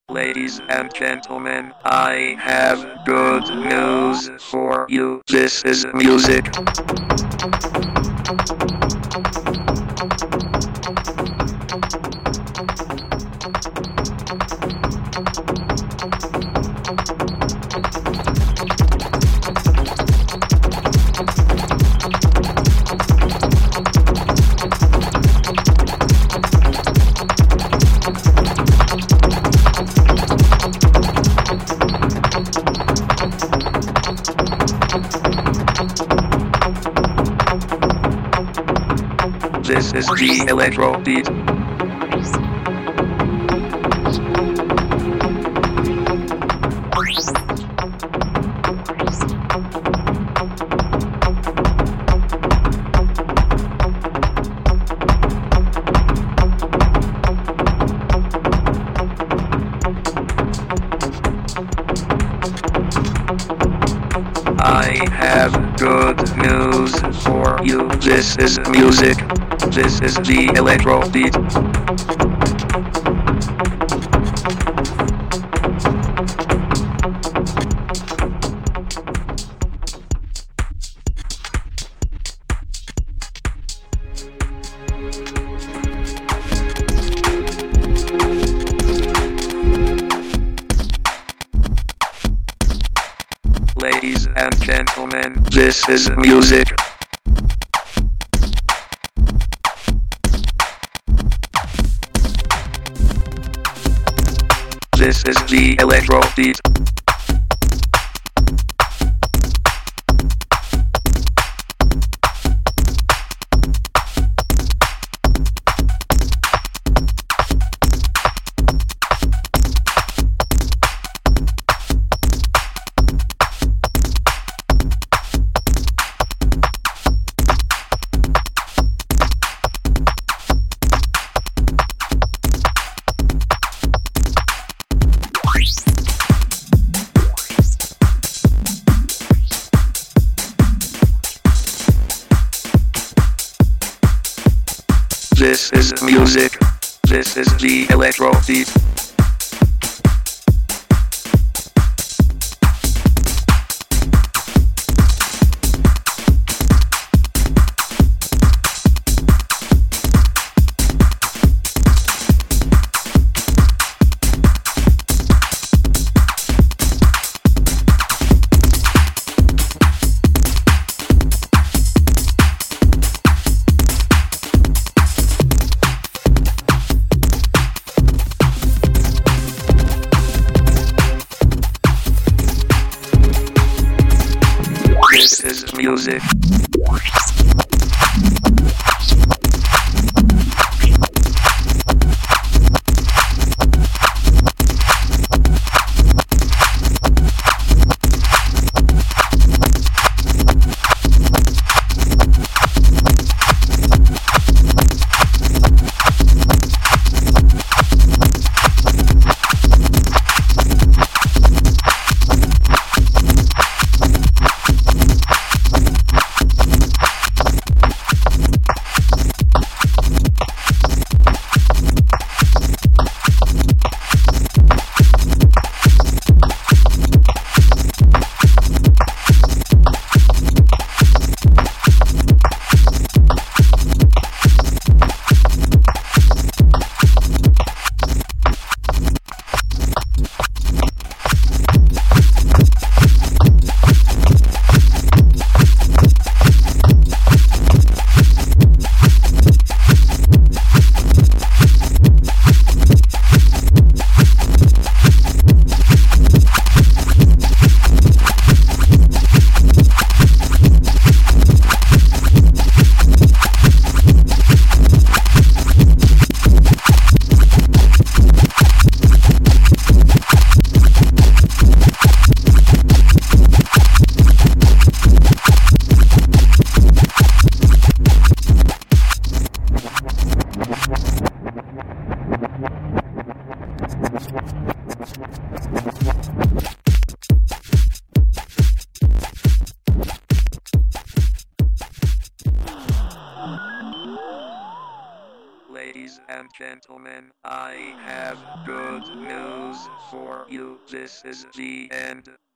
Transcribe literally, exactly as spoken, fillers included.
Ladies and gentlemen, I have good news for you. This is music. This is the electro beat. I have good news for you. This is music. This is the electro beat. Ladies and gentlemen, this is music. This is the electro beat. This is music. This is the electro beat. This is music. Ladies and gentlemen, I have good news for you. This is the end.